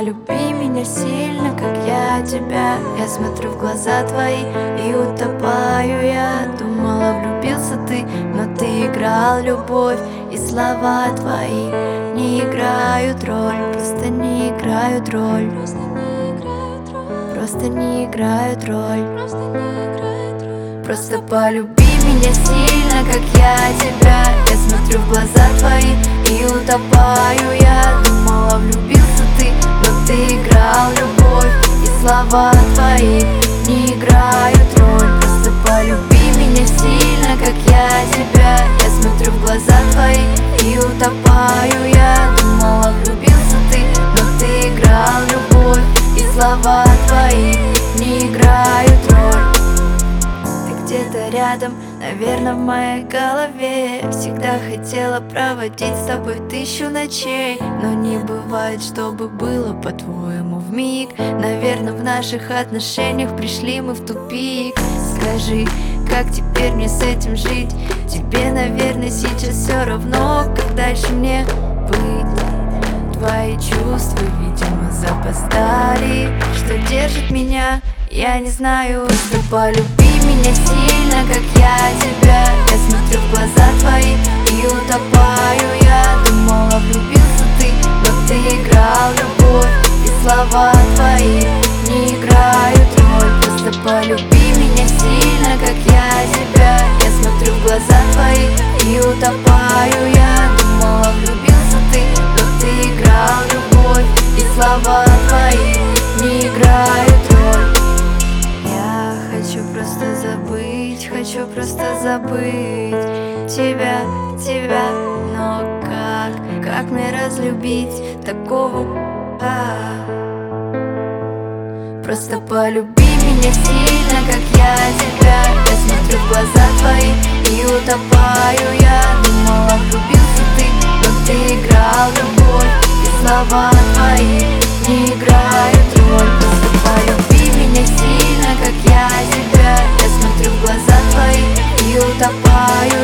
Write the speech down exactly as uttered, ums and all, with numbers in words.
полюби меня сильно, как я тебя. Я смотрю в глаза твои и утопаю я. Думала, влюбился ты, но ты играл любовь. И слова твои не играют роль, просто не играют роль, просто не играют роль. Просто полюби меня сильно, как я тебя. Я смотрю в глаза твои и утопаю я. Думала, влюбился ты, но ты играл любовь. И слова твои не играют роль. Просто полюби меня сильно, как я тебя. Я смотрю в глаза твои и утопаю я. Думала, влюбился ты, но ты играл любовь. И слова твои не играют роль. Где-то рядом, наверное, в моей голове. Всегда хотела проводить с тобой тысячу ночей, но не бывает, чтобы было по-твоему вмиг. Наверное, в наших отношениях пришли мы в тупик. Скажи, как теперь мне с этим жить? Тебе, наверное, сейчас все равно, как дальше мне быть. Твои чувства, видимо, запоздали. Что держит меня, я не знаю. Что полюби меня сильно, как я тебя. Я смотрю в глаза твои и утопаю я. Думала, влюбился ты, но ты играл любовь. И слова твои не играют роль. Просто полюби меня сильно, как я тебя. Я смотрю в глаза твои и утопаю я. Думала, влюбился ты, но ты играл любовь. И слова твои не играют роль. Хочу просто забыть, хочу просто забыть тебя, тебя. Но как, как мне разлюбить такого а? Просто полюби меня сильно, как я тебя. Я смотрю в глаза твои и утопаю я. Думала, влюбился ты, но ты играл любовь. И слова твои не играют роль. Просто полюби меня сильно, как я тебя. Я смотрю в глаза твои и утопаю